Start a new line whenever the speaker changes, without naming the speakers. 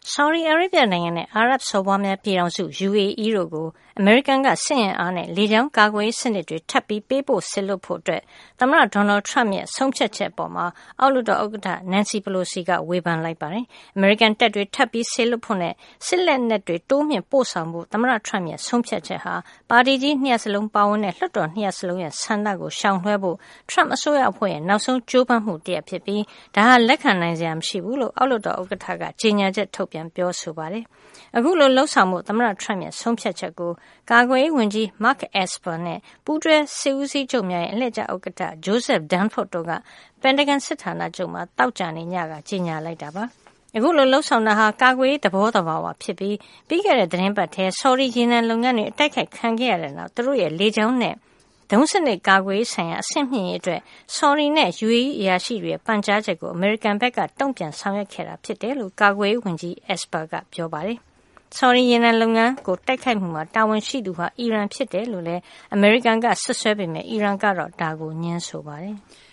ဆော်ဒီအာရေဗျနိုင်ငံနဲ့အာရပ်စော်ဘွားများပြည်ထောင်စု UAE တို့ကိုအမေရိကန်ကစစ်အင်အားနဲ့လေကြောင်းကာကွယ်ရေးစနစ်တွေထပ်ပြီးပေးပို့ဆစ်လွှတ်ဖို့သမ္မတဒေါ်နယ်ထရမ့်ရဲ့ဆုံးဖြတ်ချက်အပေါ်အောက်လွှတ်တော်ဥက္ကဋ္ဌ Nancy Pelosi ကဝေဖန်လိုက်ပါတယ်။အမေရိကန်တပ်တွေထပ်ပြီးဆစ်လွှတ်ဖို့နဲ့စစ်လက်နက်တွေတိုးမြှင့်ပို့ဆောင်ဖို့သမ္မတထရမ့်ရဲ့ဆုံးဖြတ်ချက်ဟာပါတီကြီးနှစ်ရပ်စလုံးပါဝင်တဲ့လွှတ်တော်နှစ်ရပ်စလုံးရဲ့ဆန္ဒကိုရှောင်လွှဲဖို့ထရမ့်အစိုးရအဖွဲ့ရဲ့နောက်ဆုံးကြိုးပမ်းမှုတရပ်ဖြစ်ပြီးဒါဟာလက်ခံနိုင်စရာမရှိဘူးလို့အောက်လွှတ်တော်ဥက္ကဋ္ဌကကြေညာချက်ထုတ်ပြန်ပြောဆိုပါတယ်။အခုလိုလှုပ်ဆောင်မှုသမ္မတထရမ့်ရဲ့ဆုံးဖြတ်ချက်ကိုကာကွယ်ရေးဝန်ကြီး Mark Esper နဲ့ပူးတွဲစစ်ဦးစီးချုပ်များရဲ့အလှည့်ကျဥက္ကဋ္ဌ Joseph Dunford တို့ကပင်တဂန်စစ်ဌာနချုပ်မှာသောကြာနေ့ညကကြေညာလိုက်တာပါ။အခုလိုလှုပ်ဆောင်တာဟာကာကွယ်ရေးသဘောသဘာဝဖြစ်ပြီးပြီးခဲ့တဲ့သတင်းပတ်ထဲဆော်ဒီရေနံလုပ်ငန်းတွေအတိုက်ခိုက်ခံခဲ့ရတဲ့နောက်သူတို့ရဲ့လေကြောင်းနဲ့ဒုံးစနစ်ကာကွယ်ရေးဆိုင်ရာအဆင့်မြင့်ရေးအတွက်ဆော်ဒီနဲ့ UAE အရာရှိတွေရဲ့ပန်ကြားချက်ကိုအမေရိကန်ဘက်ကတုံ့ပြန်ဆောင်ရွက်ခဲ့တာဖြစ်တယ်လို့ကာကွယ်ရေးဝန်ကြီး Esper ကပြောပါတယ်။ဆော်ဒီရေနံလုပ်ငန်းကိုတိုက်ခိုက်မှုမှာတာဝန်ရှိသူဟာအီရန်ဖြစ်တယ်လို့လည်းအမေရိကန်ကဆွဆွဲပေမဲ့အီရန်ကတော့ဒါကိုငြင်းဆိုပါတယ်။